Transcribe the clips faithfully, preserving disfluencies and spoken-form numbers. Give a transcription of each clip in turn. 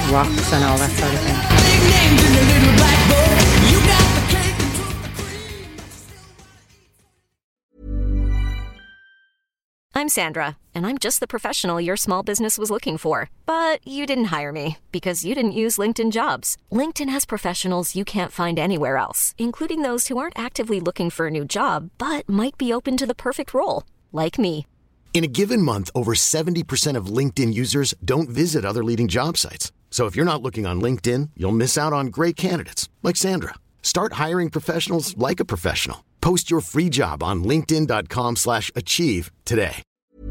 rocks and all that sort of thing. I'm Sandra, and I'm just the professional your small business was looking for. But you didn't hire me because you didn't use LinkedIn Jobs. LinkedIn has professionals you can't find anywhere else, including those who aren't actively looking for a new job, but might be open to the perfect role, like me. In a given month, over seventy percent of LinkedIn users don't visit other leading job sites. So if you're not looking on LinkedIn, you'll miss out on great candidates like Sandra. Start hiring professionals like a professional. Post your free job on linkedin.com slash achieve today.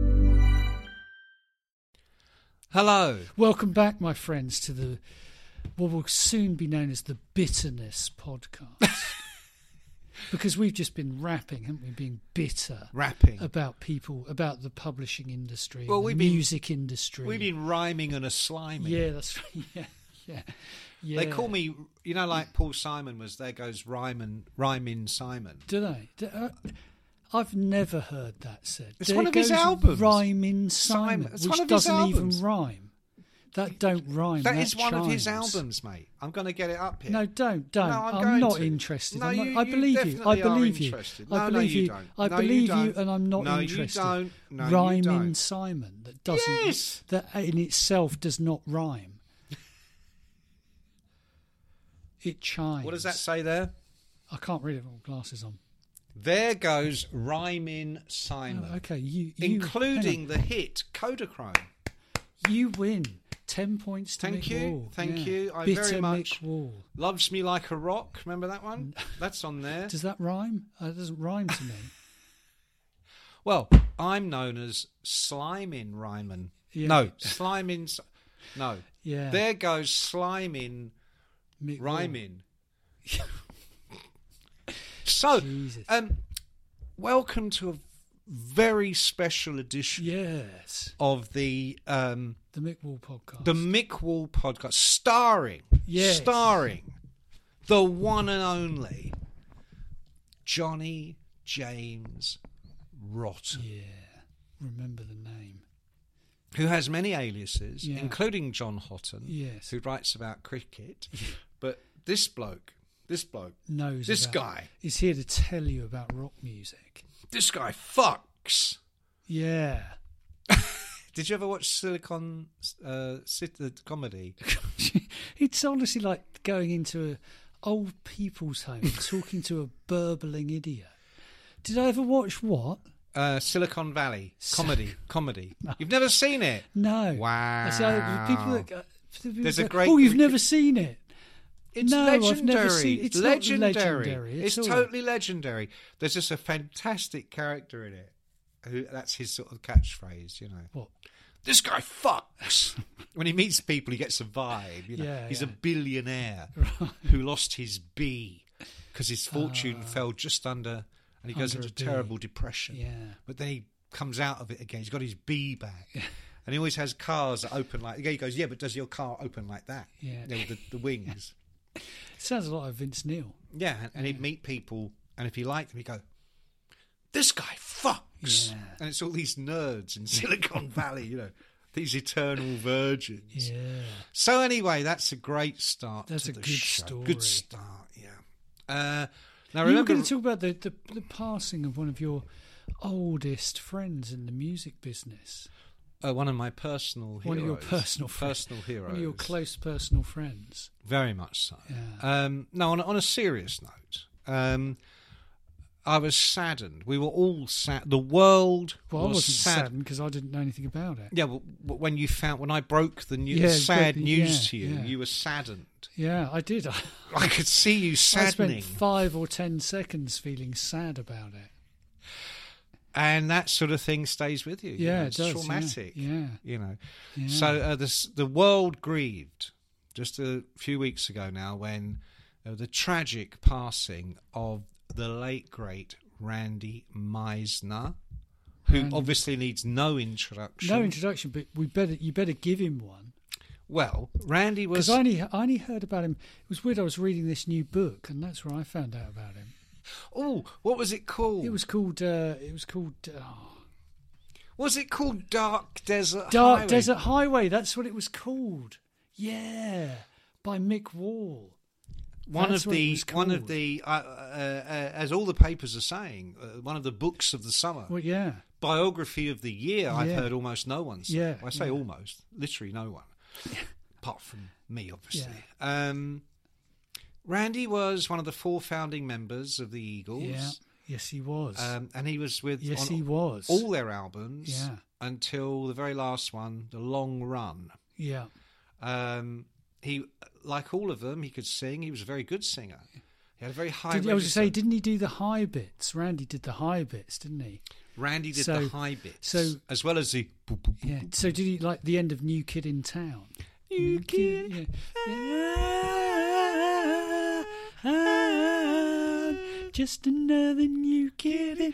Hello. Welcome back, my friends, to the what will soon be known as the Bitterness Podcast. Because we've just been rapping, haven't we? Being bitter. Rapping. About people, about the publishing industry, well, the we've music been, industry. We've been rhyming and a sliming. Yeah, that's right. Yeah, yeah. Yeah. They call me, you know, like Paul Simon was, there goes Rhymin, Rhymin Simon. Do they? Do, uh, I've never heard that said. It's there one of his goes albums. Rhymin Simon, Simon. It's which one of his doesn't albums. even rhyme. That don't rhyme. That, that is one chimes. of his albums, mate. I'm going to get it up here. No, don't, don't. No, I'm, I'm going not to. interested. No, I'm not, you, I believe you. you. I definitely believe are you. interested. I No, believe no, you. you. Don't. I no, believe you, you, don't. and I'm not no, interested. You don't. No, Rhyming you don't. Simon that doesn't. Yes. That in itself does not rhyme. It chimes. What does that say there? I can't read it with glasses on. There goes Rhymin Simon. Oh, okay, you, you including the hit Kodachrome. You win. Ten points to Thank Mick you, Wall. thank yeah. you. I Bitter very much Mick Wall. Loves Me Like a Rock. Remember that one? That's on there. Does that rhyme? Uh, it doesn't rhyme to me. Well, I'm known as Slimin Ryman. Yeah. No, Slimin. No. Yeah. There goes Slimin Mick Rymin. So, Jesus. um, welcome to a very special edition. Yes. Of the um, the Mick Wall podcast. The Mick Wall podcast, starring, yes. starring the one and only Johnny James Rotten. Yeah, remember the name. Who has many aliases, yeah. including John Houghton, yes. who writes about cricket. But this bloke, this bloke, knows this about, guy is here to tell you about rock music. This guy fucks. Yeah. Did you ever watch Silicon uh, City comedy? It's honestly like going into a old people's home and talking to a burbling idiot. Did I ever watch what? Uh, Silicon Valley comedy. comedy. No. You've never seen it? No. Wow. So people that, uh, people There's that, a great. Oh, you've never seen it? It's no, legendary. I've never seen it. It's legendary. Not legendary. It's, it's totally legendary. There's just a fantastic character in it. Who that's his sort of catchphrase, you know. What? This guy fucks. When he meets people, he gets a vibe. You know, yeah, he's yeah. a billionaire right. who lost his bee because his fortune uh, fell just under, and he goes into terrible depression. Yeah. But then he comes out of it again. He's got his bee back. And he always has cars that open like. He goes, yeah, but does your car open like that? Yeah. You know, the, the wings. It sounds a lot like Vince Neil. Yeah, and, and yeah. he'd meet people, and if he liked them, he'd go, this guy fucks. Yeah. And it's all these nerds in Silicon Valley, you know, these eternal virgins. Yeah. So anyway, that's a great start. That's to a the good show. story. Good start, yeah. Uh, now you remember, were going to talk about the, the, the passing of one of your oldest friends in the music business. Uh, one of my personal heroes. One of your personal personal heroes. One of your close personal friends. Very much so. Yeah. Um, no, on, on a serious note, um, I was saddened. We were all sad. The world well, was I wasn't sad- saddened because I didn't know anything about it. Yeah, well, when you found when I broke the news, Yeah, sad exactly. news Yeah, to you, yeah. you were saddened. Yeah, I did. I could see you saddening. I spent five or ten seconds feeling sad about it. And that sort of thing stays with you. Yeah, you know, it it's does. traumatic. Yeah, yeah. You know. Yeah. So uh, the the world grieved just a few weeks ago now when uh, the tragic passing of the late great Randy Meisner, who Randy. obviously needs no introduction. No introduction, but we better you better give him one. Well, Randy was. Because I only I only heard about him. It was weird. I was reading this new book, and that's where I found out about him. Oh, what was it called? It was called. Uh, it was called. Oh. Was it called Dark Desert Dark Highway? Desert Highway. That's what it was called. Yeah, by Mick Wall. One That's of what it the was one of called. the uh, uh, uh, as all the papers are saying, uh, one of the books of the summer. Well, yeah. Biography of the year, I've Yeah. heard almost no one say. Yeah, I say yeah. almost, literally no one, apart from me, obviously. Um, Randy was one of the four founding members of the Eagles. Yeah. Yes, he was. Um, and he was with yes, on he was. all their albums Yeah. until the very last one, The Long Run. Yeah. Um, he, like all of them, he could sing. He was a very good singer. He had a very high Did, I was to say, register. didn't he do the high bits? Randy did the high bits, didn't he? Randy did So- the high bits, so- as well as the... boop, boop, boop, Yeah. boop. So did he like the end of New Kid in Town? New Kid. Yeah. I'm just another new kid. in-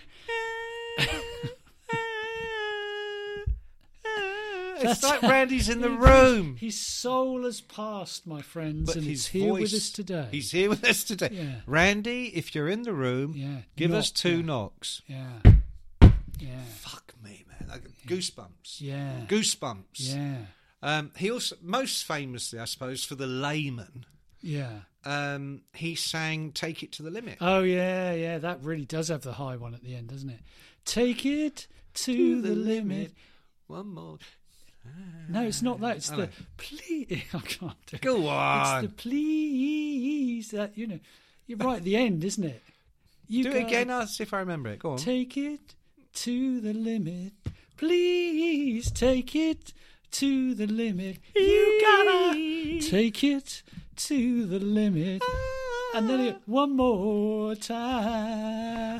It's like That's- Randy's in the room. His soul has passed, my friends, But and his it's here with voice- us today. He's here with us today. Yeah. Randy, if you're in the room, Yeah. give Knock, us two yeah. knocks. Yeah. Yeah. Fuck me, man. I got goosebumps. Yeah. Goosebumps. Yeah. Um, he also, most famously, I suppose, for the layman, Yeah. um, he sang "Take It to the Limit." Oh yeah, yeah. That really does have the high one at the end, doesn't it? Take it to, the, limit. One more. No, it's not that. It's I the know. please. I can't do it. Go on. It's the please. That you know, you're right at the end, isn't it? You Do it gotta again. I'll see if I remember it. Go on. Take it to the limit. Please take it to the limit. You gotta take it to the limit. And then it, one more time.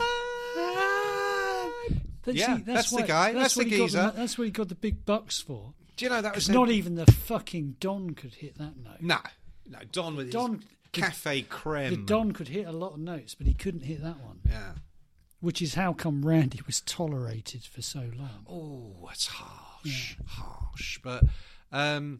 But Yeah, see, that's the why- guy, that's what the he got geezer. That's what he got the big bucks for. Do you know that Because was not a- even the fucking Don could hit that note. No, no. Don with Don- his cafe creme. The Don could hit a lot of notes, but he couldn't hit that one. Yeah. Which is how come Randy was tolerated for so long. Oh, that's harsh, harsh. But um,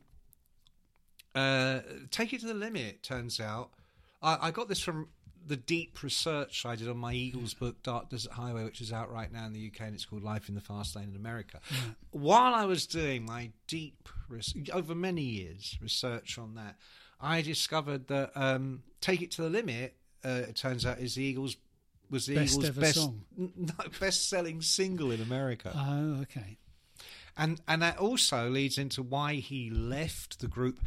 uh, Take It to the Limit, turns out. I, I got this from the deep research I did on my Eagles book, Dark Desert Highway, which is out right now in the U K, and it's called Life in the Fast Lane in America. While I was doing my deep, res- over many years, research on that, I discovered that um, Take It to the Limit, uh, it turns out, is the Eagles was the Best Eagles' ever best song. no, best-selling single in America. Oh, okay. And and that also leads into why he left the group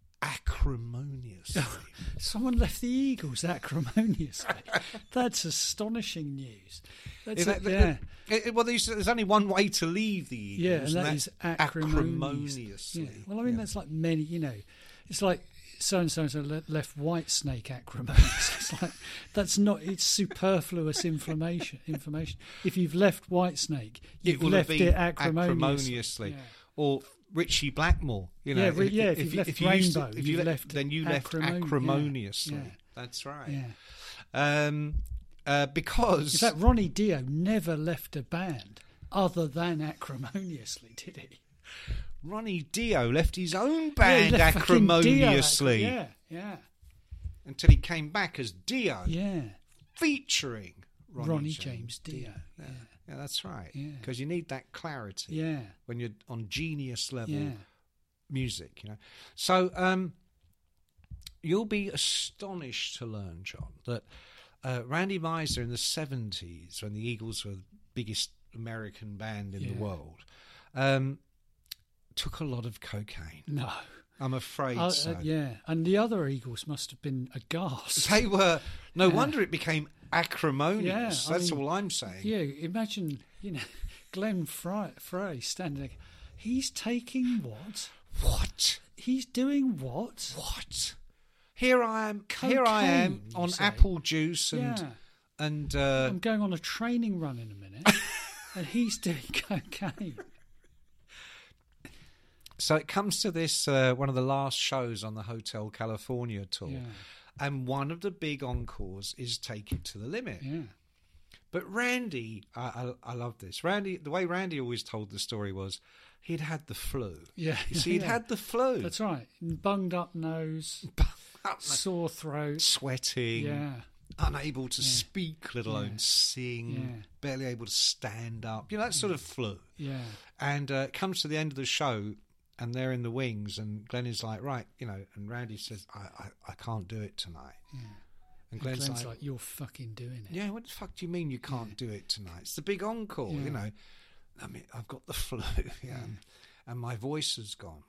acrimoniously. Someone left the Eagles acrimoniously. That's astonishing news. That's Is a- that- the- yeah. the- it- well, there's, there's only one way to leave the Eagles, Yeah, and that that's is acrimonious. acrimoniously. Yeah. Well, I mean, Yeah. that's like many, you know, it's like so and so and so le- left White Snake acrimonious. It's like, that's not, it's superfluous information. Information. If you've left White Snake, It you've will left have been it acrimoniously. acrimoniously. Yeah. Or Richie Blackmore, you know. Yeah, re- yeah, if you've left you used Rainbow, if you you've le- left then you left acrimon- yeah, acrimoniously. yeah. That's right. Yeah. Um, uh, because In fact, Ronnie Dio never left a band other than acrimoniously, did he? Ronnie Dio left his own Yeah, he band left fucking Dio acrimoniously acri- Yeah, yeah, until he came back as Dio, yeah. featuring Ronnie, Ronnie James, James Dio. Yeah. yeah, that's right. Yeah. Because you need that clarity Yeah, when you're on genius level yeah. music, you know. So um, you'll be astonished to learn, John, that uh, Randy Meisner in the seventies, when the Eagles were the biggest American band in Yeah. the world, um, took a lot of cocaine. No. I'm afraid Uh, so. uh, yeah, and the other Eagles must have been aghast. They were. No Yeah. wonder it became acrimonious. Yeah, I That's mean, all I'm saying. Yeah, imagine, you know, Glenn Frey, Frey standing there. He's taking what? What? He's doing what? What? Here I am. Here I am Cocaine, you on say? apple juice and Yeah. and uh, I'm going on a training run in a minute, and he's doing cocaine. so it comes to this uh, one of the last shows on the Hotel California tour, Yeah, and one of the big encores is "Take It to the Limit." yeah. But Randy, I, I, I love this. Randy, the way Randy always told the story was he'd had the flu. Yeah, You see, he'd yeah. had the flu. That's right. Bunged up nose, sore throat. Sweating, Yeah, unable to Yeah. speak, let alone Yeah. sing, Yeah. barely able to stand up. You know, that sort of flu. yeah, And uh, it comes to the end of the show, and they're in the wings, and Glenn is like, right, you know, and Randy says, I, I, I can't do it tonight. Yeah. And Glenn's, Glenn's like, like, you're fucking doing it. yeah, what the fuck do you mean you can't do it tonight? It's the big encore, Yeah. you know. I mean, I've got the flu, yeah, and, and my voice has gone.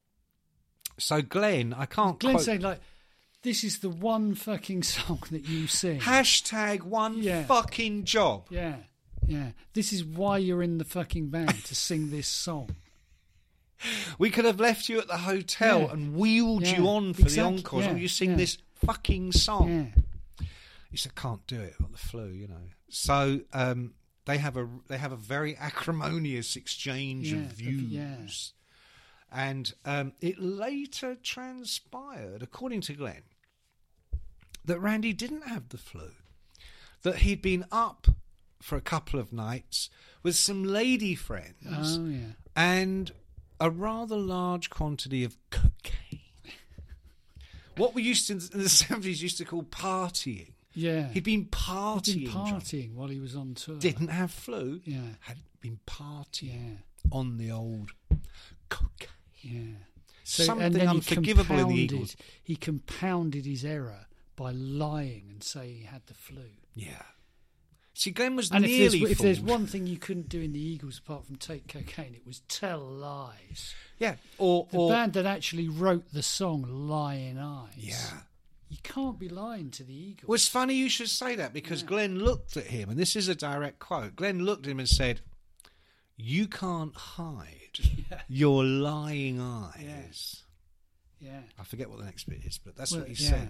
So Glenn, I can't Glenn's quote... saying, like, this is the one fucking song that you sing. Hashtag one Yeah. fucking job. Yeah, yeah. This is why you're in the fucking band, to sing this song. We could have left you at the hotel Yeah. and wheeled Yeah, you on for exactly, the encores yeah, while you sing yeah. this fucking song. Yeah. He said, can't do it, I've got the flu, you know. So um, they have a they have a very acrimonious exchange Yeah, of of- views. yeah. And um, it later transpired, according to Glenn, that Randy didn't have the flu. That he'd been up for a couple of nights with some lady friends Oh, yeah. and a rather large quantity of cocaine. What we used to, in the seventies, used to call partying. Yeah. He'd been partying. He'd been John. partying while he was on tour. Didn't have flu. Yeah. Had been partying Yeah. on the old cocaine. Yeah. Something unforgivable in the Eagles. He compounded his error by lying and saying he had the flu. Yeah. See, Glenn was And if nearly there's, if there's fooled. one thing you couldn't do in the Eagles apart from take cocaine, it was tell lies. Yeah. Or, The or band that actually wrote the song "Lying Eyes." yeah. You can't be lying to the Eagles. Well, it's funny you should say that because Yeah. Glenn looked at him, and this is a direct quote. Glenn looked at him and said, "You can't hide Yeah. your lying eyes." Yeah. I forget what the next bit is, but that's Well, what he yeah. said.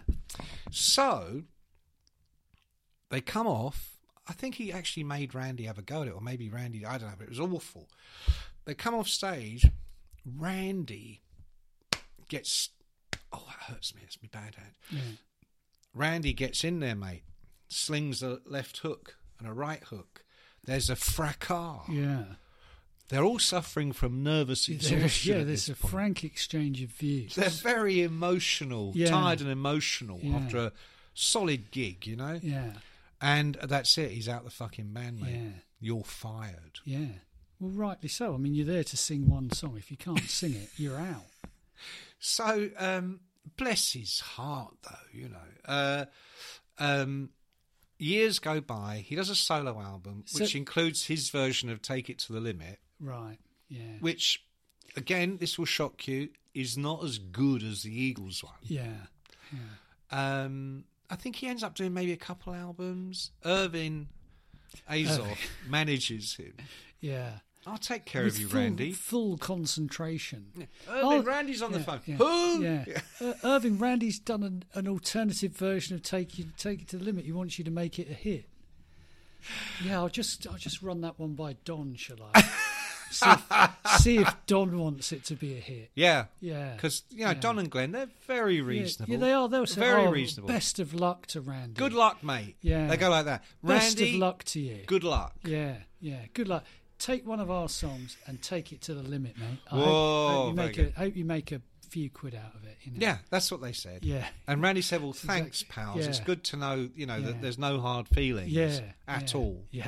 So they come off. I think he actually made Randy have a go at it, or maybe Randy, I don't know, but it was awful. They come off stage. Randy gets, oh, that hurts me. It's my bad hand. Yeah. Randy gets in there, mate, slings a left hook and a right hook. There's a fracas. Yeah. They're all suffering from nervous exhaustion. There's, yeah, at there's this a point. frank exchange of views. They're very emotional, Yeah. tired and emotional Yeah. after a solid gig, you know? Yeah. And that's it. He's out the fucking band, mate. Yeah. You're fired. Yeah. Well, rightly so. I mean, you're there to sing one song. If you can't sing it, you're out. So, um, bless his heart, though, you know. Uh, um, years go by. He does a solo album, So- which includes his version of Take It to the Limit, Right. Yeah. which, again, this will shock you, is not as good as the Eagles one. Yeah. Yeah. Um, I think he ends up doing maybe a couple albums. Irving Azoff manages him. Yeah. I'll take care With of you, full, Randy. Full concentration. Irving, Oh, Randy's on the yeah, phone. yeah, Who? Yeah. Uh, Irving, Randy's done an, an alternative version of Take You Take It to the Limit. He wants you to make it a hit. Yeah, I'll just I'll just run that one by Don, shall I? see, if, see if Don wants it to be a hit. Yeah. Yeah. Because, you know, yeah. Don and Glenn, they're very Yeah, reasonable. Yeah, they are. They'll say, Very oh, reasonable. Best of luck to Randy. Good luck, mate. Yeah. They go like that. Best Randy, of luck to you. good luck. Yeah, yeah. Good luck. Take one of our songs and take it to the limit, mate. I Whoa, hope, hope you very make good. a, hope you make a few quid out of it. You know? Yeah, that's what they said. Yeah. And Randy said, well, That's thanks, exactly- pals. It's yeah. good to know, you know, Yeah. that there's no hard feelings Yeah. at yeah, all. Yeah.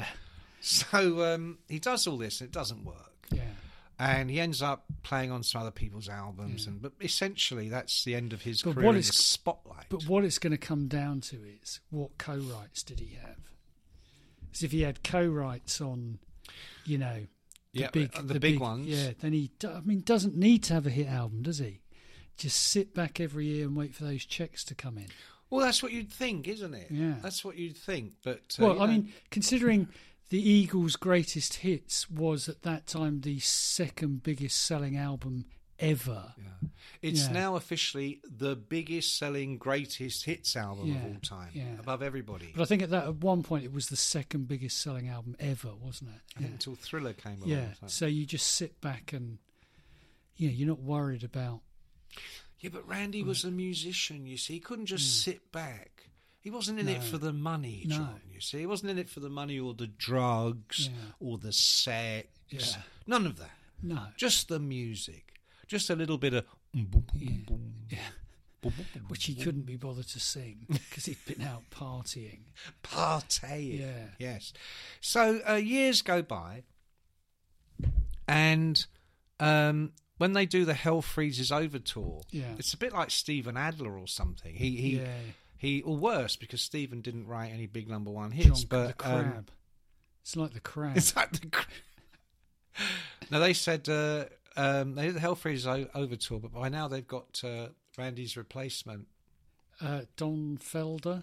So um, he does all this and it doesn't work. Yeah. And he ends up playing on some other people's albums. Yeah. and But essentially, that's the end of his But career what in is- the spotlight. But what it's going to come down to is what co-writes did he have? Because if he had co-writes on, you know, the Yeah, big, uh, the big ones. yeah, then he, do- I mean, doesn't need to have a hit album, does he? Just sit back every year and wait for those checks to come in. Well, that's what you'd think, isn't it? Yeah. That's what you'd think. But uh, Well, you I know, mean, considering the Eagles' greatest hits was at that time the second biggest selling album ever. yeah. it's yeah. now officially the biggest selling greatest hits album of Yeah, all time, yeah. above everybody. But I think at that at one point it was the second biggest selling album ever, wasn't it? I think Yeah. until Thriller came along. Yeah. so- So you just sit back and, you know, you're not worried about. Yeah, but Randy was a musician, you see. He couldn't just sit back. He wasn't in it No. for the money, No. John, you see. He wasn't in it for the money or the drugs Yeah. or the sex. Yeah. None of that. No. Just the music. Just a little bit of... Yeah. Which he couldn't be bothered to sing because he'd been out partying. Partying. Yeah. Yes. So uh, years go by and um, when they do the Hell Freezes Over tour, Yeah. it's a bit like Steven Adler or something. He he Yeah. he, or worse, because Steven didn't write any big number one hits. John but the Crab. um, It's like the crab. it's like the. cra- Now they said uh, um, they did the Hell Freezes o- Over tour, but by now they've got uh, Randy's replacement. Uh, Don Felder.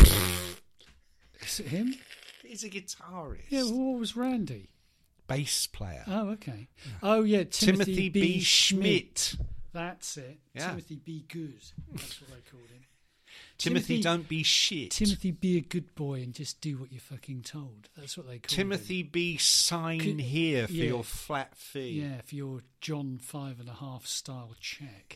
Is it him? He's a guitarist, Yeah, well, what was Randy? bass player. Oh, okay. Oh, yeah, Timothy, Timothy B. B. Schmidt. Schmidt. That's it. Yeah. Timothy B. Good. That's what they called him. Timothy, don't be shit. Timothy, be a good boy and just do what you're fucking told. That's what they call Timothy him. B. Sign Could- here for yeah. your flat fee. Yeah, for your John five and a half style check.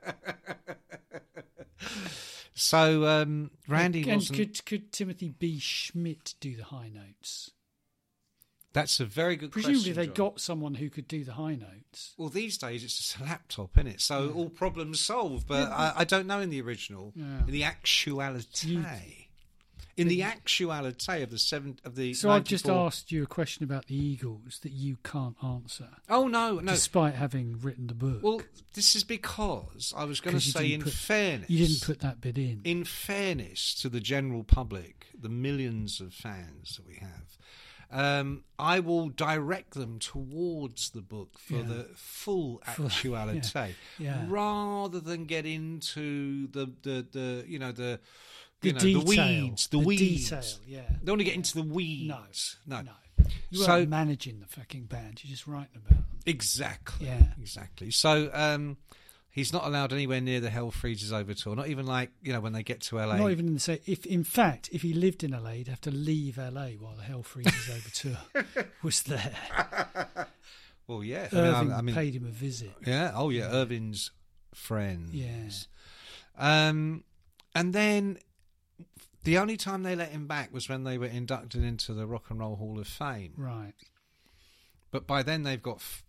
So um, Randy and wasn't. could could Timothy B. Schmidt do the high notes? That's a very good Presumably question. they John. got someone who could do the high notes. Well, these days it's just a laptop, isn't it? So all problems solved. But I, I don't know in the original, Yeah. in the actuality, You- in the actuality of the seven of the. So I've just ninety-four asked you a question about the Eagles that you can't answer, Oh no, no. despite having written the book. Well, this is because I was going to 'Cause you say, didn't in put- fairness, you didn't put that bit in. in fairness to the general public, the millions of fans that we have, um, I will direct them towards the book for Yeah. the full For- actuality, yeah, yeah. rather than get into the the, the you know the you The know detail, the weeds, the, the weeds. detail, yeah. Don't want to get into the weeds. No, no, no. You So- weren't managing the fucking band. You're just writing about them. Exactly. Yeah. Exactly. So um, he's not allowed anywhere near the Hell Freezes Over tour. Not even like you know when they get to L A. Not even in the say. If in fact, if he lived in L A, he'd have to leave L A while the Hell Freezes Over tour was there. Well, yeah. I mean, Irving I, I mean, paid him a visit. yeah. Oh, yeah. Irvin's friends. Yeah. Um, and then the only time they let him back was when they were inducted into the Rock and Roll Hall of Fame. Right. But by then they've got F-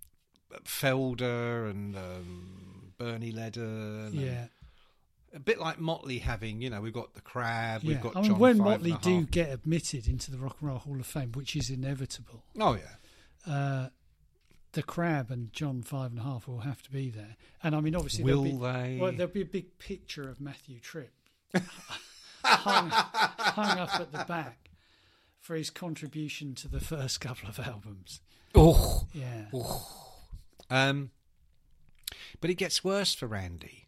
Felder and um, Bernie Ledder. And Yeah. a bit like Motley having, you know, we've got the Crab, we've Yeah. got I mean, John when Five Motley and a do Half. get admitted into the Rock and Roll Hall of Fame, which is inevitable, Oh yeah, uh, the Crab and John Five and a Half will have to be there. And I mean, obviously, will there'll be, they? well, there'll be a big picture of Matthew Tripp hung, hung up at the back for his contribution to the first couple of albums. Oh, Yeah. um, but it gets worse for Randy.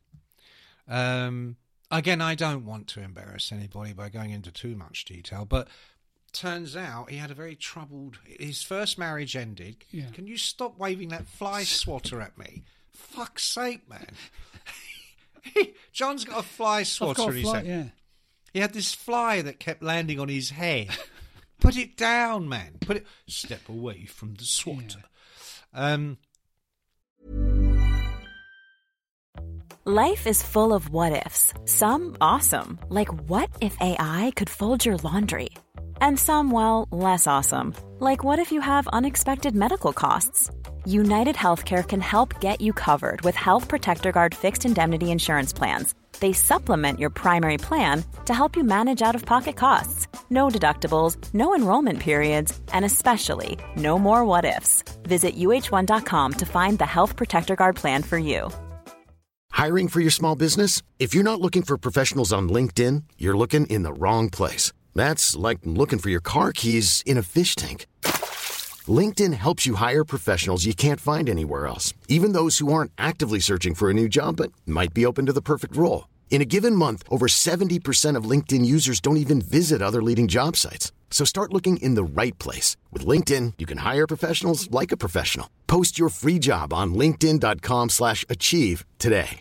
Um, again, I don't want to embarrass anybody by going into too much detail, but turns out he had a very troubled. His first marriage ended. Yeah. Can you stop waving that fly swatter at me? Fuck's sake, man! John's got a fly I've swatter got in a his fly, head. yeah. He had this fly that kept landing on his head. Put it down, man. Put it. Step away from the swatter. Um. Life is full of what ifs. Some awesome, like what if A I could fold your laundry? And some, well, less awesome, like what if you have unexpected medical costs? United Healthcare can help get you covered with Health Protector Guard fixed indemnity insurance plans. They supplement your primary plan to help you manage out-of-pocket costs. No deductibles, no enrollment periods, and especially no more what-ifs. Visit U H one dot com to find the Health Protector Guard plan for you. Hiring for your small business? If you're not looking for professionals on LinkedIn, you're looking in the wrong place. That's like looking for your car keys in a fish tank. LinkedIn helps you hire professionals you can't find anywhere else, even those who aren't actively searching for a new job but might be open to the perfect role. In a given month, over seventy percent of LinkedIn users don't even visit other leading job sites. So start looking in the right place. With LinkedIn, you can hire professionals like a professional. Post your free job on linkedin dot com slash achieve today.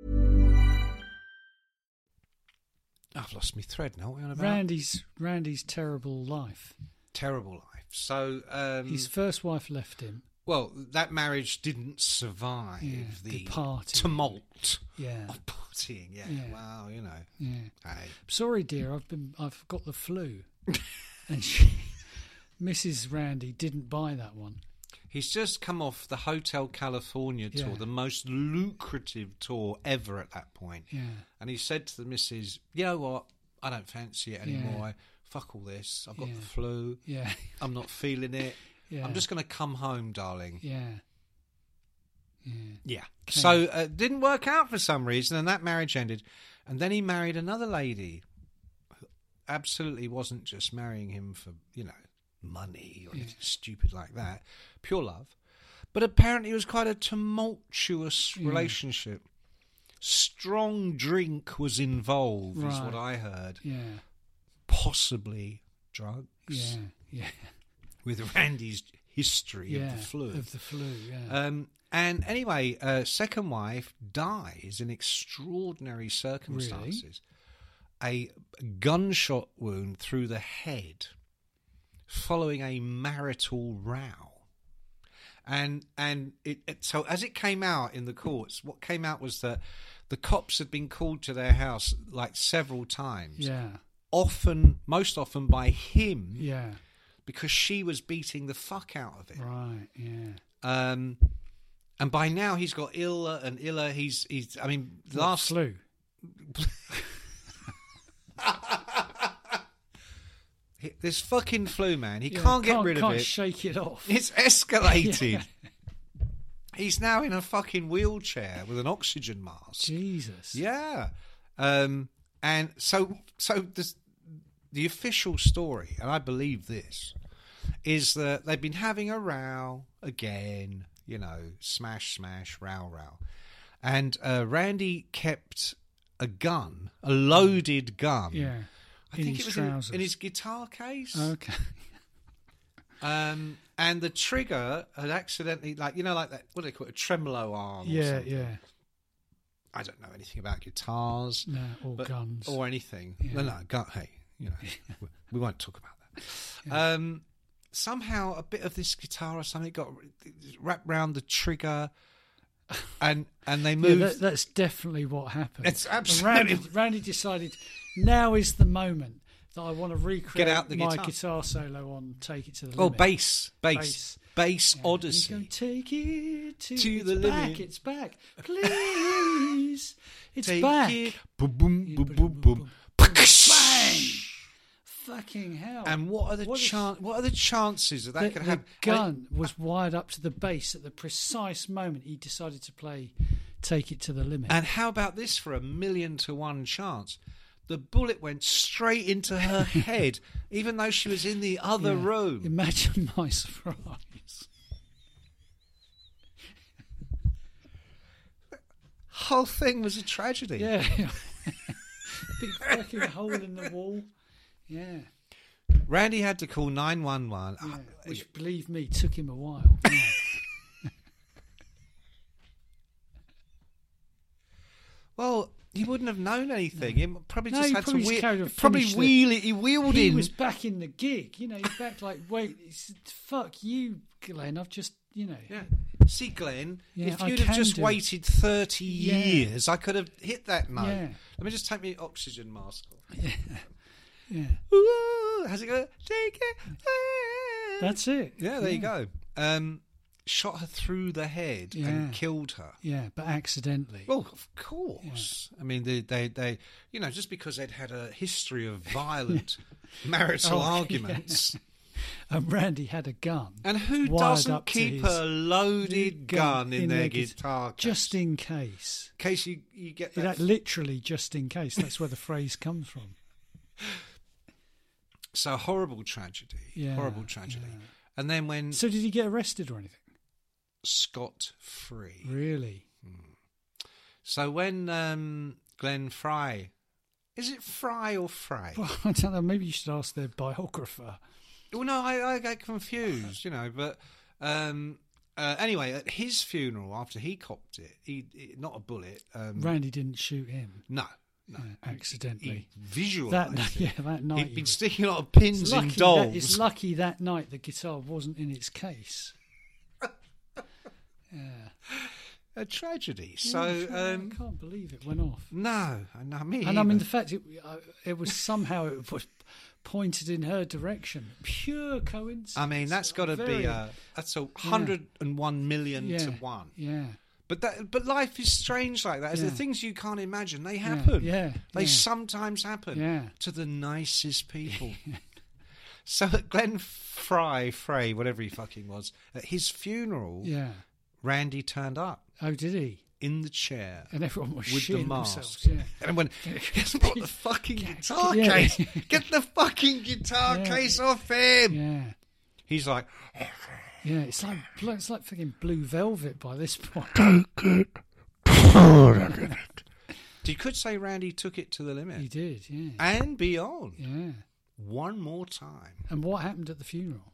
I've lost my thread now. What are you on about? Randy's Randy's terrible life. Terrible life. So, um, His first wife left him. well, that marriage didn't survive Yeah, the, the party. tumult Yeah. of partying. Yeah. Yeah. Wow, you know. Yeah. Hey. Sorry, dear, I've been I've got the flu. And she, Missus Randy didn't buy that one. He's just come off the Hotel California tour, Yeah. the most lucrative tour ever at that point. Yeah. And he said to the missus, you know what? I don't fancy it anymore. Yeah. I, fuck all this. I've got Yeah. the flu. Yeah. I'm not feeling it. Yeah. I'm just going to come home, darling. Yeah. Yeah. Yeah. Okay. So it uh, didn't work out for some reason, and that marriage ended. And then he married another lady who absolutely wasn't just marrying him for, you know, money or anything Yeah. stupid like that, pure love. But apparently it was quite a tumultuous Yeah. relationship. Strong drink was involved, is Right. what I heard. Yeah. Possibly drugs. Yeah. Yeah. With Randy's history Yeah. of the flu. Of the flu. Yeah. Um, and anyway, uh, second wife dies in extraordinary circumstances. A gunshot wound through the head following a marital row. And and it, it so as it came out in the courts, what came out was that the cops had been called to their house like several times. yeah. Often, most often by him, Yeah. because she was beating the fuck out of him. Right. Yeah. Um, and by now he's got iller and iller. He's he's. I mean, What, last flu. this fucking flu, man. He Yeah, can't get rid can't of it. Shake it off. It's escalated. Yeah. He's now in a fucking wheelchair with an oxygen mask. Jesus. Yeah. Um, and so so this, the official story, and I believe this, is that they've been having a row again, you know, smash, smash, row, row. And uh, Randy kept a gun, a loaded gun. Yeah. I in think his it was in, trousers. in his guitar case. Okay. Um, and the trigger had accidentally, like, you know, like that, what do they call it, a tremolo arm or Yeah. something. Yeah. I don't know anything about guitars. No. Or but- guns. Or anything. Yeah. No, no, gun, hey, you know, we- we won't talk about that. Um, somehow a bit of this guitar or something got wrapped round the trigger and and they Yeah, moved. that, that's definitely what happened. It's And absolutely- Randy, Randy decided now is the moment that I want to recreate Get out the my guitar. guitar solo on Take It to the oh, Limit. bass, bass, Bass. bass Yeah. Odyssey. And he's going, take it to, To it's the back, limit. It's back. Please. It's Take back. it. Boom, boom, Yeah, boom, boom, boom, boom, boom. Bang. Fucking hell. And what are the What is- chan- What are the chances that that the, could the happen? gun was wired up to the bass at the precise moment he decided to play Take It to the Limit. And how about this for a million to one chance? The bullet went straight into her head, even though she was in the other Yeah. room. Imagine my surprise. Whole thing was a tragedy. Yeah. Big fucking hole in the wall. Yeah. Randy had to call nine one one. yeah. Which, believe me, took him a while. Yeah. Well, he wouldn't have known anything. He probably No, just he had probably to just wheel. carried on, Probably finished the- wheel it. He wheeled He in. was back in the gig. You know, he's back like, wait, it's, fuck you, Glenn. I've just, you know. Yeah. See, Glenn, Yeah, if I you'd have can just do. waited thirty Yeah. years, I could have hit that note. Yeah. Let me just take my oxygen mask off. Yeah. Ooh, how's it going? Take it. away. That's it. Yeah, there you go. Um, shot her through the head Yeah. and killed her. Yeah, but accidentally. Well, of course. I mean, they, they, they, you know, just because they'd had a history of violent marital Oh, yeah. arguments. And Randy had a gun. And who wired doesn't up to keep his a loaded gun, in, their guit- guitar case? Just in case. in case you, you get that. That literally just in case. That's where the phrase comes from. So horrible tragedy. Yeah, horrible tragedy. yeah. And then when So did he get arrested or anything? scot free. Really? So when um, Glenn Fry, is it Fry or Fry? Well, I don't know. Maybe you should ask their biographer. Well, no, I, I get confused, you know. But um, uh, anyway, at his funeral, after he copped it, he, he not a bullet. Um, Randy didn't shoot him no, no, uh, accidentally. He visualised that it. night, yeah, that night. He'd he been was- sticking a lot of pins It's in lucky that- dolls. It's lucky that night the guitar wasn't in its case. Yeah. A tragedy. Yeah, So sure, um, I can't believe it went off. no, I know me. And I mean, either. the fact it, uh, it was somehow it was pointed in her direction. Pure coincidence. I mean, that's got to Very- be a that's a hundred and one million yeah, to one. Yeah. But that, but life is strange like that. As Yeah. the things you can't imagine, they Yeah, happen. yeah, they yeah. sometimes happen Yeah. to the nicest people. So at Glenn Fry, Frey, whatever he fucking was, at his funeral, Yeah. Randy turned up. Oh, did he? in the chair And everyone was with the shitting mask. themselves. Yeah. And I went, guess what? The fucking guitar yeah. case. Get the fucking guitar Yeah. case off him. Yeah. He's like, Yeah, it's like it's like fucking Blue Velvet by this point. you could say Randy took it to the limit. He did, yeah. And beyond. Yeah. One more time. And what happened at the funeral?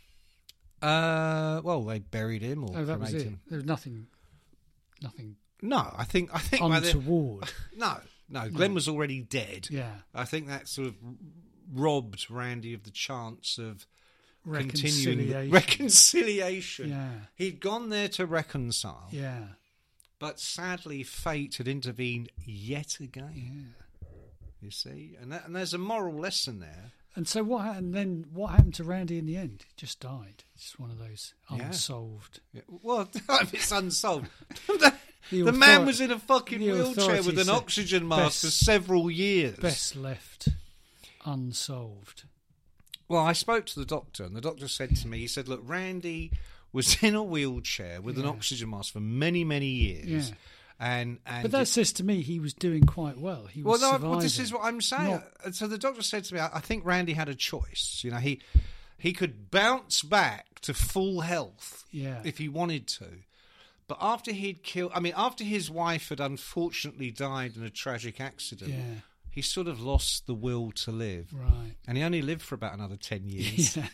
Uh, well, they buried him or Oh, that was cremated it. him. There was nothing, nothing No, I think I think by the- untoward. no, no. Glenn was already dead. Yeah. I think that sort of robbed Randy of the chance of continuing Reconciliation. reconciliation. Yeah. He'd gone there to reconcile, Yeah. but sadly, fate had intervened yet again. Yeah. You see, and that, and there's a moral lesson there. And so what happened then? What happened to Randy in the end? He just died. It's one of those Yeah. unsolved. Yeah, well, if it's unsolved. the The the man author- was in a fucking the wheelchair authorities with an said oxygen mask best- for several years. Best left unsolved. Well, I spoke to the doctor, and the doctor said to me, he said, look, Randy was in a wheelchair with an Yeah. oxygen mask for many, many years. Yeah. And, and But that it- says to me he was doing quite well. He well, was no, surviving. well, this is what I'm saying. Not- And so the doctor said to me, I, I think Randy had a choice. You know, he he could bounce back to full health Yeah. if he wanted to. But after he'd killed, I mean, after his wife had unfortunately died in a tragic accident, Yeah. he sort of lost the will to live. Right. And he only lived for about another ten years. Yeah.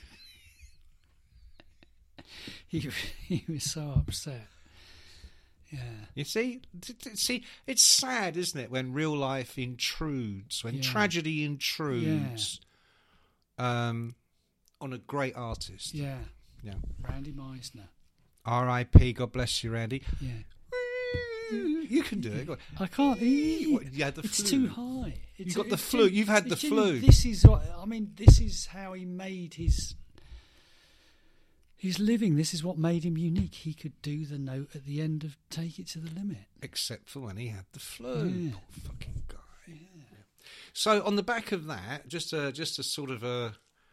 he he was so upset. Yeah. You see, T- t- see, it's sad, isn't it, when real life intrudes, when Yeah. tragedy intrudes, um, on a great artist. Yeah. Yeah. Randy Meisner. R I P God bless you, Randy. Yeah. You can do it. Go on. I can't. He, What, you had the it's flu? too high. It's, got the it's flu. too- You've had the it's too- flu. This is. what- I mean, this is how he made his. His living. This is what made him unique. He could do the note at the end of "Take It to the Limit." Except for when he had the flu. Yeah. Poor fucking guy. Yeah. So on the back of that, just a just a sort of a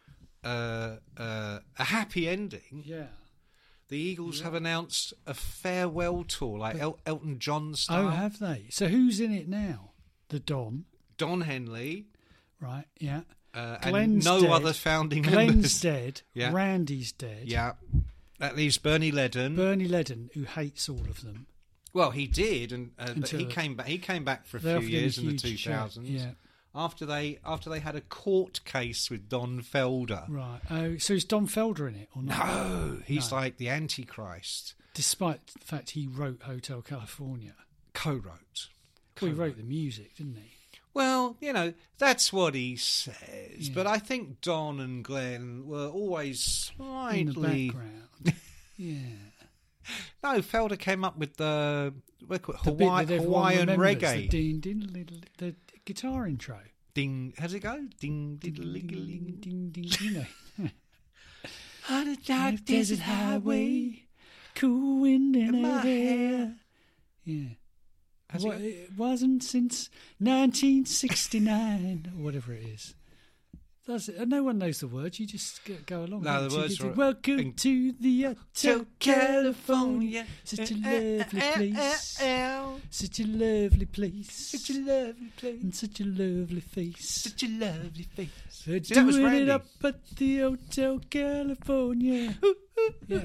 uh, uh, a happy ending. Yeah. The Eagles have announced a farewell tour, like El- Elton John style. Oh, have they? So who's in it now? The Don, Don Henley right? Yeah. uh, and Glenn's no dead. other founding Glenn's members. dead. Yeah. Randy's dead. Yeah, that leaves Bernie Ledden. Bernie Ledden, who hates all of them. well, he did, and uh, but Until he came back. He came back for a They few offered him a years in the huge two check, thousands. yeah. After they after they had a court case with Don Felder. Right. Oh, so is Don Felder in it or not? No, he's No. like the Antichrist. Despite the fact he wrote Hotel California. Co-wrote. Well, he wrote the music, didn't he? Well, you know, that's what he says. Yeah. But I think Don and Glenn were always In the slightly. background. Yeah. No, Felder came up with the, what do you call it, The bit Hawaii, that everyone Hawaiian remembers, reggae. The, ding, ding, little, the guitar intro. Ding. How's it go? Ding, Ding, diddle, ding, ling, ding, ding, ding, you know. On a Dark desert highway, cool wind in in her my hair. Yeah. How's it What, go? it wasn't since nineteen sixty-nine, or whatever it is. That's it. No one knows the words. You just go, go along. No, with the it. words You are- do, Welcome in- to the Hotel California. Such a Eh, lovely eh, eh, place. eh, eh. Such a lovely place. Such a lovely place. And such a lovely face. Such a lovely face. They're See, that was doing Randy. it up at the Hotel California. Yeah.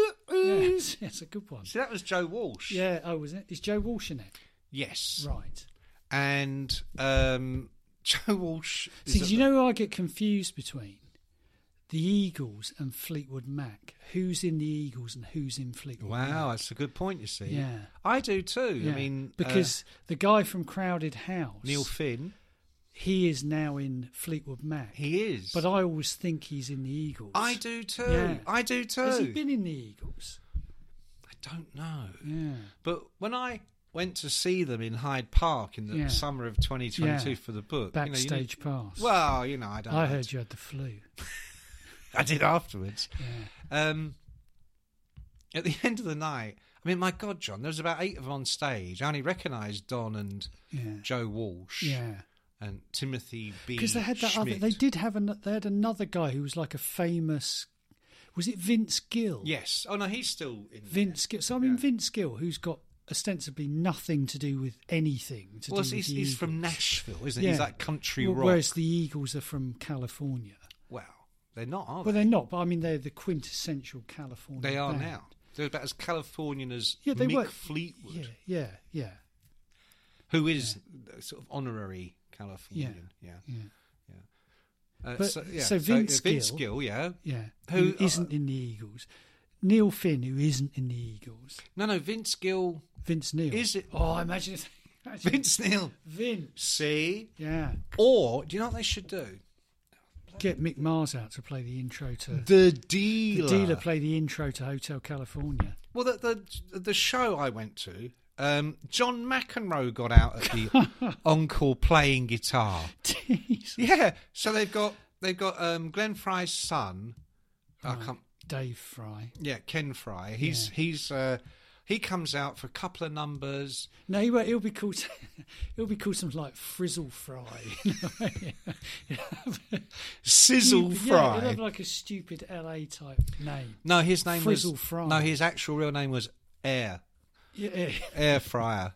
Yes, yes, a good one. See, that was Joe Walsh. Yeah, oh, was it? Is Joe Walsh in it? Yes. Right. And um, Joe Walsh. is See, at do you the- know who I get confused between? The Eagles and Fleetwood Mac. Who's in the Eagles and who's in Fleetwood Mac? Wow, that's a good point, you see. Yeah. I do too. Yeah. I mean, because the guy from Crowded House, uh, Neil Finn, he is now in Fleetwood Mac. he is. But I always think he's in the Eagles. I do too. Yeah. I do too. Has he been in the Eagles? I don't know. Yeah. But when I went to see them in Hyde Park in the Yeah. summer of twenty twenty-two Yeah. for the book, you know, you Backstage need- pass. well, you know, I don't. I know. heard you had the flu. I did afterwards. Yeah. Um, at the end of the night, I mean, my God, John, there was about eight of them on stage. I only recognised Don and Yeah. Joe Walsh Yeah. and Timothy B. Because they had that other. Schmidt. They did have an, They had another guy who was like a famous. Was it Vince Gill? Yes. Oh no, he's still in. Vince Gill. So I mean, Yeah. Vince Gill, who's got ostensibly nothing to do with anything to Well, do with he's, the he's Eagles. from Nashville, isn't he? Yeah. He's like country Well, rock. Whereas the Eagles are from California. Well, they're not, are Well, they? they're not, but I mean, they're the quintessential California They are band. now. They're about as Californian as Yeah, they Mick were. Fleetwood, Yeah, yeah, yeah. who is sort of honorary Californian. Yeah, yeah. Uh, But- so, yeah. so Vince uh, Vince Gill- Gill, yeah. Yeah, Who- who isn't in the Eagles. Neil Finn, who isn't in the Eagles. No, no, Vince Gill. Vince Neil. Is it- Oh, imagine if... Imagine Vince Neil. Vince. See? Yeah. Or, do you know what they should do? Get Mick Mars out to play the intro to... The Dealer. The Dealer play the intro to Hotel California. Well, the, the, the show I went to, um, John McEnroe got out at the encore playing guitar. Jesus. Yeah, so they've got they've got um, Glenn Fry's son. I Right. can't. Dave Fry. Yeah, Ken Fry. He's Yeah. he's uh, he comes out for a couple of numbers. No, he won't, he'll be called. He'll be called something like Frizzle Fry. Sizzle Yeah, Fry. he'll have like a stupid L A type name. No, his name Frizzle was Fry. no. His actual real name was Air Yeah, Air Fryer.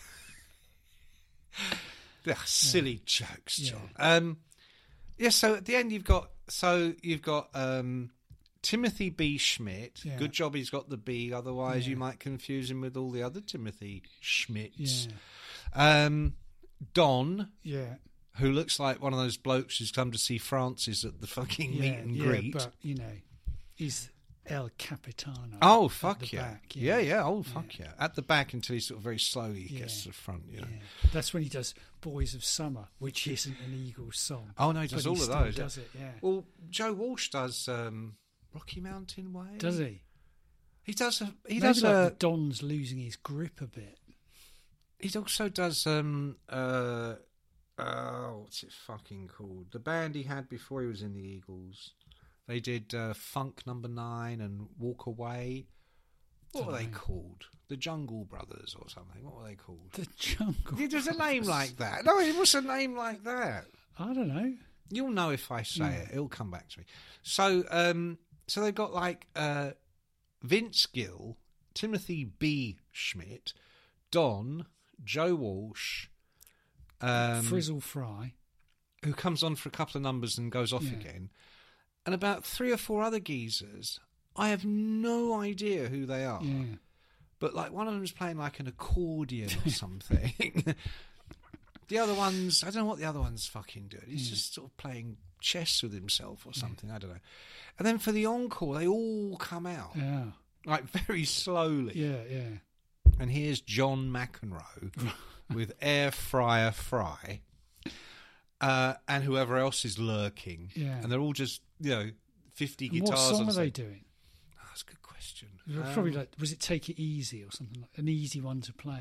Ugh, silly jokes, Yeah. John. Um, yeah. So at the end, you've got so you've got um, Timothy B. Schmidt. Yeah. Good job he's got the B. Otherwise, Yeah. you might confuse him with all the other Timothy Schmidts. yeah, Um, Don, yeah, who looks like one of those blokes who's come to see Francis at the fucking yeah, meet and yeah, greet. But you know, he's El Capitano. Oh at fuck the yeah. back, yeah, yeah, oh fuck yeah. At the back until he sort of very slowly Yeah. gets to the front, you know. Yeah. That's when he does Boys of Summer, which isn't an Eagles song. Oh no, he does but all he of still those. yeah. Does it? Yeah. Well, Joe Walsh does um, Rocky Mountain Way. Does he? He does. A, he Maybe does. like a, the Don's losing his grip a bit. he also does. Um, uh, uh, what's it fucking called? The band he had before he was in the Eagles. They did uh, Funk Number Nine and Walk Away. What were they Dunno. called? The Jungle Brothers or something. What were they called? The Jungle. Yeah, there's a name like that. No, it was a name like that. I don't know. You'll know if I say Yeah. it. It'll come back to me. So, um, so they've got like uh, Vince Gill, Timothy B. Schmidt, Don, Joe Walsh, um, Frizzle Fry. who comes on for a couple of numbers and goes off Yeah. again, and about three or four other geezers. I have no idea who they are, Yeah. but like one of them is playing like an accordion or something. The other ones, I don't know what the other one's fucking doing. He's Yeah. just sort of playing chess with himself or something. I don't know. And then for the encore, they all come out Yeah. like very slowly. Yeah. Yeah. And here's John McEnroe with Air Fryer Fry, uh, and whoever else is lurking. Yeah. And they're all just, you know, fifty And guitars. what song on are they stage. doing? Oh, that's a good question. It was Um, probably like, was it Take It Easy or something like an easy one to play?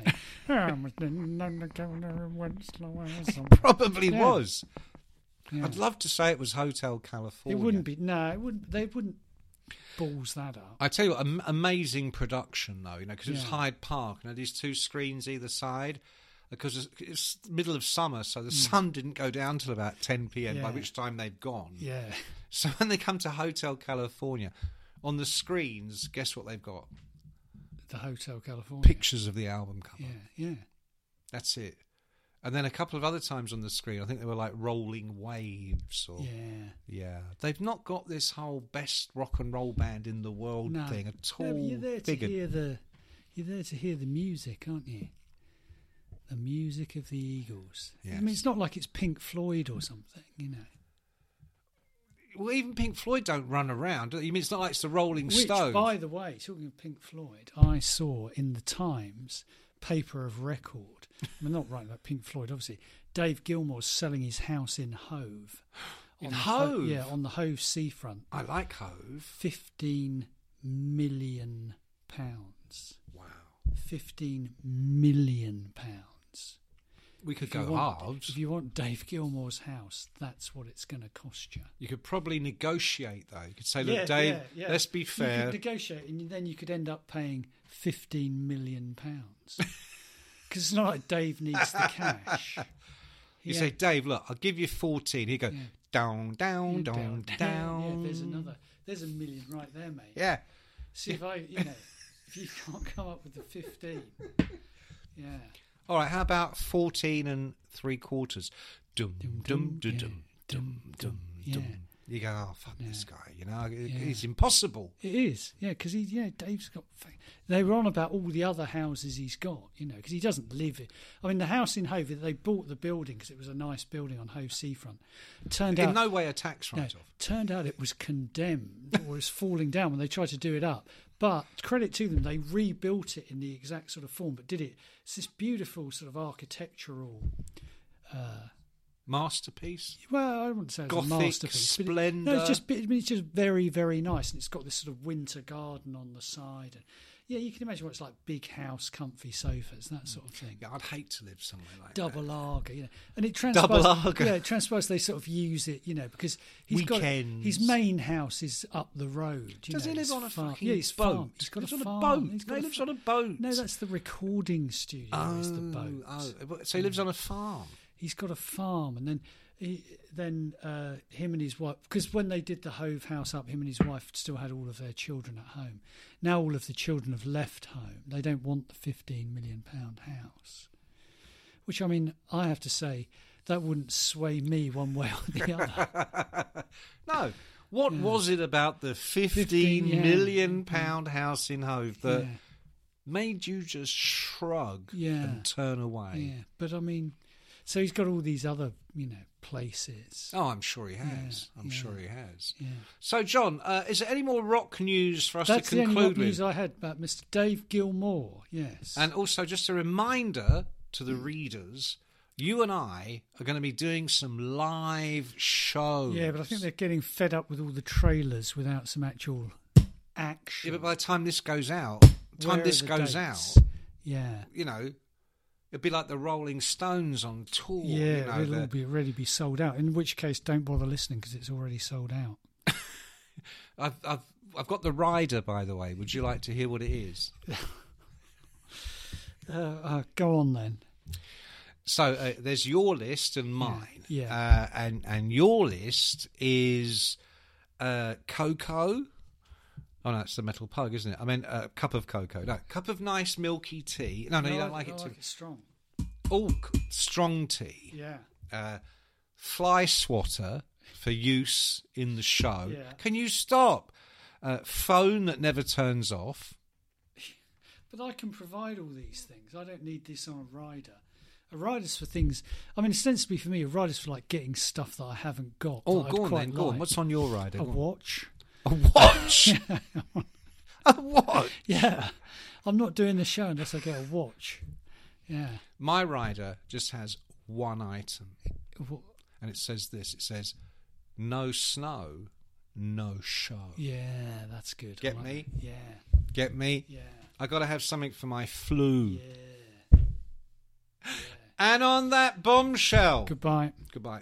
probably Yeah. was. Yeah. I'd love to say it was Hotel California. It wouldn't be. No, it wouldn't. They wouldn't balls that up. I tell you what, am- amazing production though, you know, because it was Yeah. Hyde Park, and these two screens either side, because it's, it's the middle of summer, so the Mm. sun didn't go down till about ten p.m. by Yeah. which time they've gone. Yeah. So when they come to Hotel California, on the screens, guess what they've got? The Hotel California. Pictures of the album cover. Yeah. Yeah. That's it. And then a couple of other times on the screen, I think they were like Rolling Waves or Yeah. yeah. They've not got this whole best rock and roll band in the world No. thing at No, all. but you're there to figured. hear the. You're there to hear the music, aren't you? The music of the Eagles. I mean, Yes. it's not like it's Pink Floyd or something, you know. Well, even Pink Floyd don't run around. You mean it's not like it's the Rolling Which, Stones? by the way, talking of Pink Floyd, I saw in the Times paper of record. I mean, not right about Pink Floyd, obviously. Dave Gilmour's selling his house in Hove. In On the Hove? yeah, on the Hove seafront. I like Hove. Fifteen million pounds. Wow. Fifteen million pounds. We could If you go want- halves. If you want Dave Gilmour's house, that's what it's going to cost you. You could probably negotiate, though. You could say, Yeah, look, Dave, yeah, yeah. let's be You fair. could negotiate, and then you could end up paying fifteen million pounds. Because it's not like Dave needs the cash. You He say, had- Dave, look, I'll give you fourteen. He'd go, Yeah. down, down, Yeah, down, Yeah, down. yeah, there's another. There's a million right there, mate. Yeah. See if I, you know, If you can't come up with the fifteen. Yeah. All right, how about fourteen and three quarters? Dum, dum, dum, dum, yeah. dum, dum, dum, Yeah. dum. You go, oh, fuck Yeah. this guy, you know, it, Yeah. it's impossible. It is, yeah, because he, yeah, Dave's got. They were on about all the other houses he's got, you know, because he doesn't live it. I mean, the house in Hove, they bought the building because it was a nice building on Hove seafront. Turned In out, no way a tax no, write-off. turned out it was condemned or was falling down when they tried to do it up. But credit to them, they rebuilt it in the exact sort of form, but did it. It's this beautiful sort of architectural. Uh, Masterpiece? Well, I wouldn't say it's Gothic a masterpiece. but it- splendour. No, it's just, I mean, it's just very, very nice, and it's got this sort of winter garden on the side. And yeah, you can imagine what it's like: big house, comfy sofas, that sort of thing. Yeah, I'd hate to live somewhere like Double that. lager, you know, and it transpires. Double lager. Yeah, it transpires. They sort of use it, you know, because he's Weekends. got his main house is up the road. You Does know, he live it's on a farm. fucking Yeah, it's boat? farm. He's got Lives a on a farm. boat. He's got No, he a lives fa- on a boat. No, that's the recording studio. Oh, is the boat. oh, so he lives on a farm. He's got a farm, and then he, then uh, him and his wife, because when they did the Hove house up, him and his wife still had all of their children at home. Now all of the children have left home. They don't want the fifteen million pound house, which, I mean, I have to say that wouldn't sway me one way or the other. No. What Yeah. was it about the fifteen, fifteen, yeah. million pound house in Hove that Yeah. made you just shrug Yeah. and turn away? Yeah, but I mean, so he's got all these other, you know, places. Oh, I'm sure he has. Yeah, I'm yeah. sure he has. Yeah. So, John, uh, is there any more rock news for us That's to the only conclude rock with? news I had about Mister Dave Gilmore. Yes, And also, just a reminder to the readers, you and I are going to be doing some live shows. yeah, but I think they're getting fed up with all the trailers without some actual action. Yeah, but by the time this goes out, the time Where are this the goes dates? out, Yeah. you know, it'd be like the Rolling Stones on tour. Yeah, you know, it'll the- all be already be sold out. In which case, don't bother listening because it's already sold out. I've, I've, I've got the rider, by the way. Would you like to hear what it is? Uh, uh, go on then. So uh, there's your list and mine. Yeah. Uh, and, and your list is uh, cocoa. Oh, no, it's the Metal Pug, isn't it? I mean, a uh, cup of cocoa. No, cup of nice milky tea. No, no, you don't like I it too. like it strong. Oh, c- strong tea. Yeah. Uh, fly swatter for use in the show. Yeah. Can you stop? Uh, phone that never turns off. But I can provide all these things. I don't need this on a rider. A rider's for things. I mean, ostensibly for me, a rider's for like getting stuff that I haven't got. Oh, that go I'd on quite then. Go on. like. What's on your rider? A Go on. watch. A watch? A watch? Yeah, I'm not doing the show unless I get a watch. Yeah. My rider just has one item. Wha- And it says this. It says, no snow, no show. Yeah, that's good. Get I like me? it. Yeah. Get me? Yeah. I got to have something for my flu. Yeah. And on that bombshell. Goodbye. Goodbye.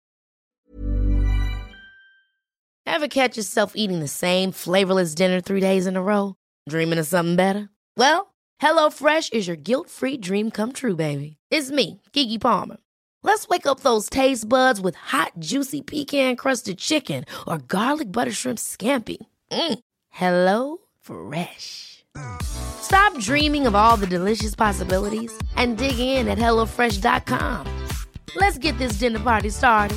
Ever catch yourself eating the same flavorless dinner three days in a row? Dreaming of something better? Well, HelloFresh is your guilt-free dream come true, baby. It's me, Keke Palmer. Let's wake up those taste buds with hot, juicy pecan-crusted chicken or garlic butter shrimp scampi. Mm. Hello Fresh. Stop dreaming of all the delicious possibilities and dig in at hello fresh dot com. Let's get this dinner party started.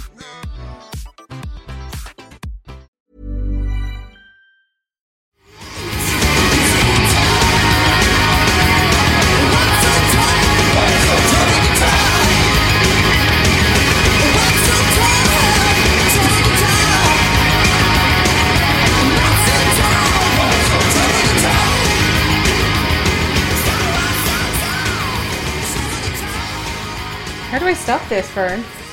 How do I stop this, Fern?